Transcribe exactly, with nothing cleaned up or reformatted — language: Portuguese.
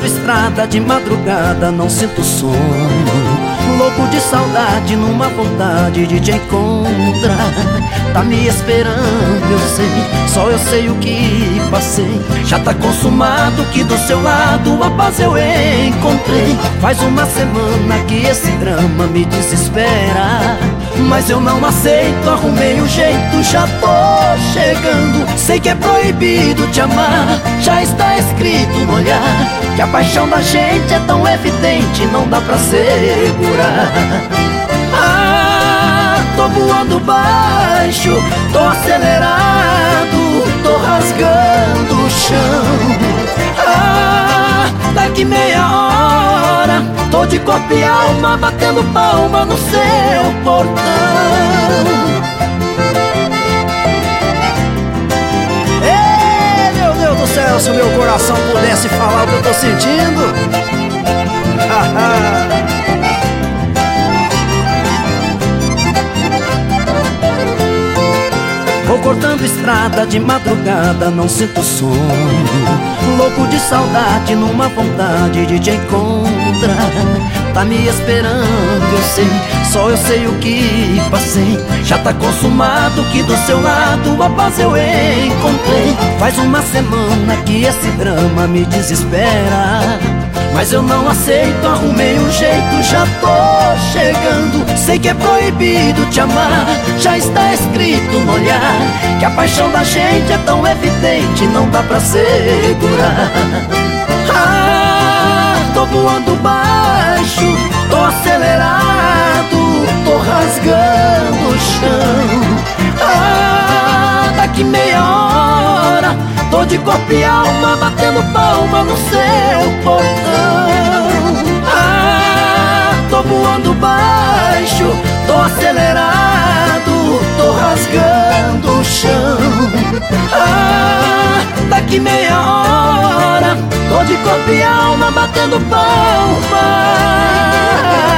cortando estrada de madrugada, não sinto sono. Louco de saudade, numa vontade de te encontrar. Tá me esperando, eu sei, só eu sei o que passei. Já tá consumado que do seu lado a paz eu encontrei. Faz uma semana que esse drama me desespera, mas eu não aceito, arrumei um jeito, já tô chegando. Sei que é proibido te amar, já está escrito no olhar, que a paixão da gente é tão evidente, não dá pra segurar. Ah, tô voando baixo, tô acelerado, tô rasgando o chão. Ah, daqui meia hora tô de corpo e alma batendo palma no seu portão. Ei, meu Deus do céu, se o meu coração pudesse falar o que eu tô sentindo. Vou cortando estrada de madrugada, não sinto sono. Louco de saudade, numa vontade de te encontrar. Tá me esperando, eu sei, só eu sei o que passei. Já tá consumado que do seu lado a paz eu encontrei. Faz uma semana que esse drama me desespera, mas eu não aceito, arrumei um jeito, já tô chegando. Sei que é proibido te amar, já está escrito no olhar, que a paixão da gente é tão evidente, não dá pra segurar. Ah, tô voando baixo, tô acelerado, tô rasgando o chão. Ah, daqui meia hora tô de corpo e alma batendo palma no seu portão. Ah, tô voando baixo, tô acelerado, tô rasgando o chão. Ah, daqui meia hora tô de corpo e alma batendo palma.